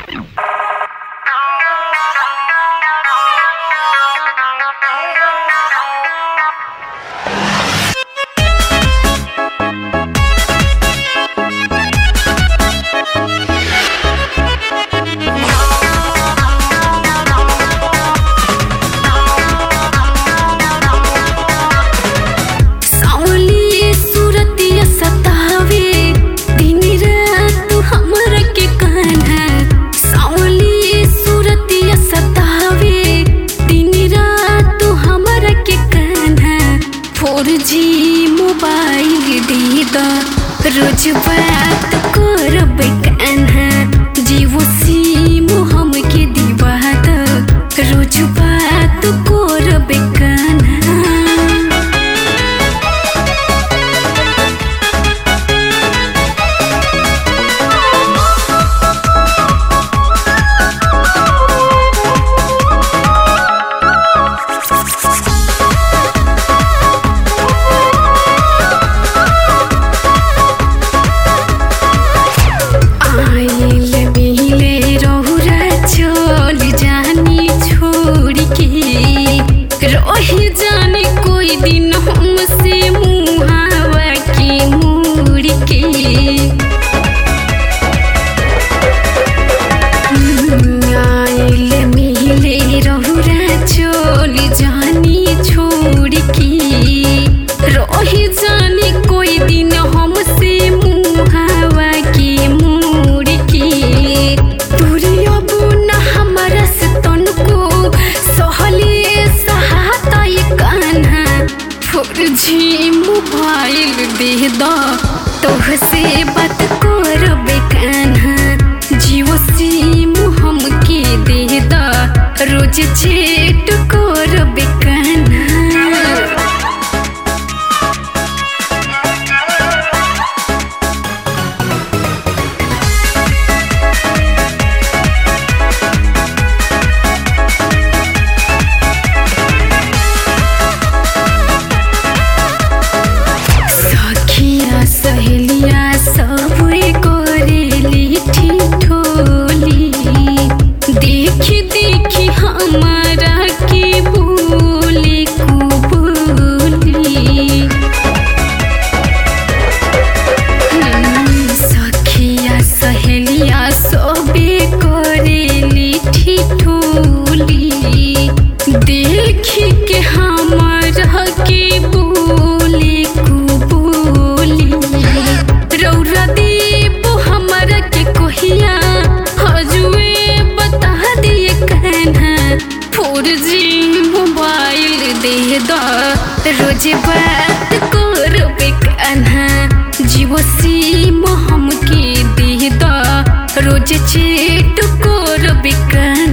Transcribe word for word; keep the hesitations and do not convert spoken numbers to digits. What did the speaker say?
रोज बात करब कान्हा जीवो सीम हमके दीवात रोज बात करब कान्हा। रही जाने कोई दिन हमसे मुहावा की मुड़ के आइल मिले रहुरा चल जानी छोड़ के रही जाने कोई दिन हमसे मुहावा की मुड़ के दूरी अब न हमारा से तनको सहले जी मोबाइल दे दो तोहसे बात करब कान्हा जियो सिम हमके दे दो रोज चैट करब कान्हा। सहेलिया सब करेली ठिठोली देखी देखी हमारा के बोले कुबोली सखिया सहेलिया सब करेली ठिठोली देखी के हमारा के बोले रौरा देबो हमरा के कोहिया हजुए बता दिए कान्हा फोर जी मोबाइल दे दो रोज बात करब कान्हा जियो सिम हमके दे दो रोज चैट करब कान्हा।